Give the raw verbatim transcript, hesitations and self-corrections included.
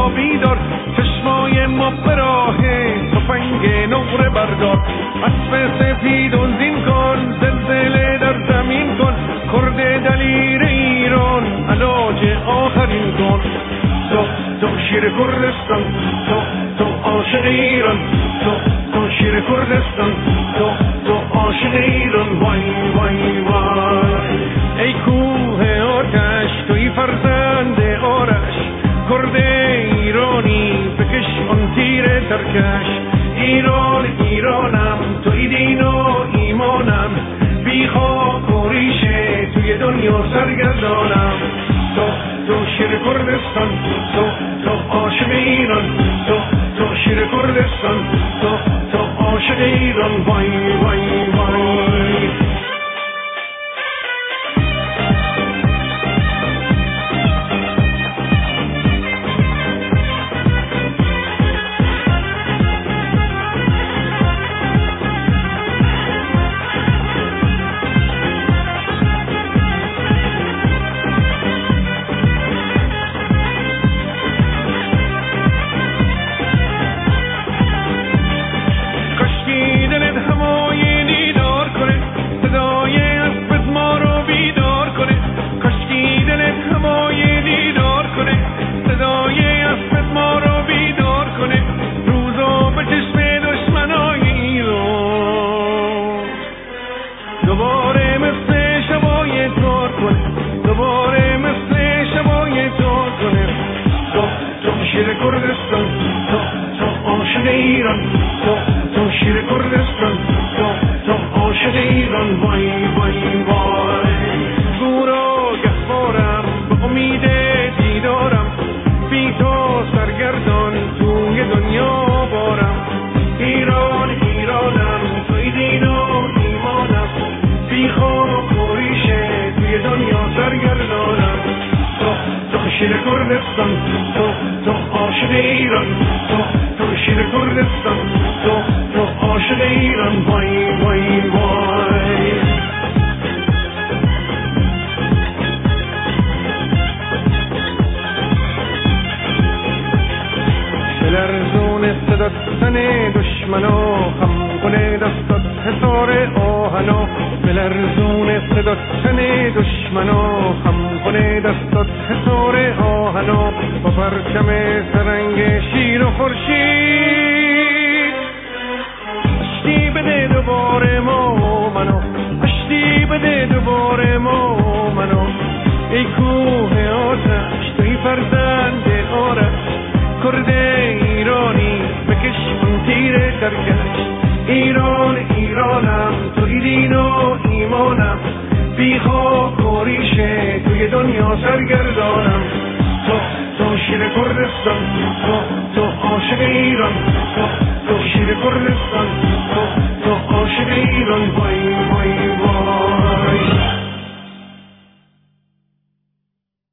را بیدار، چشمای ما به راه تفنگ نقره بردار. اسب سفید و زین کن، زلزله در زمین کن، کرد دلیر ایران علاج آخرین کن. تو تو شیر کردستان، تو تو عاشق ایران، تو تو شیر کردستان، تو تو عاشق ایران. وای وای وای ای کوه آتش، توی فرزند آرش، کرد ایرانی بکش آن تیر ترکش. ایران ایرانم، توی دین و ایمانم، بی خاک و ریشه توی دنیا سرگردانم. تو تو شیر کردستان، تو تو عاشق ایران، تو تو شیر کردستان، تو تو عاشق ایران. وای وای وای عاشق ایران، تو تو شیر کردستان، تو تو عاشق ایران.